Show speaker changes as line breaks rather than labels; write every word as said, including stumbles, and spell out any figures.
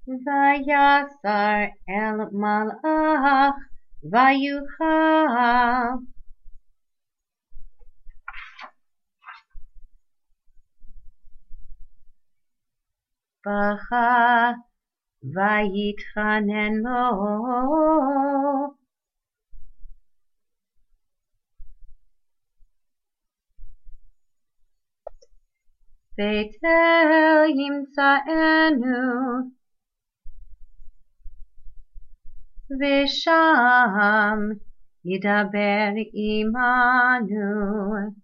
ויסר אל מלאך ויוכל בכה ויתחנן לו בית אל ימצאנו ושם ידבר עמנו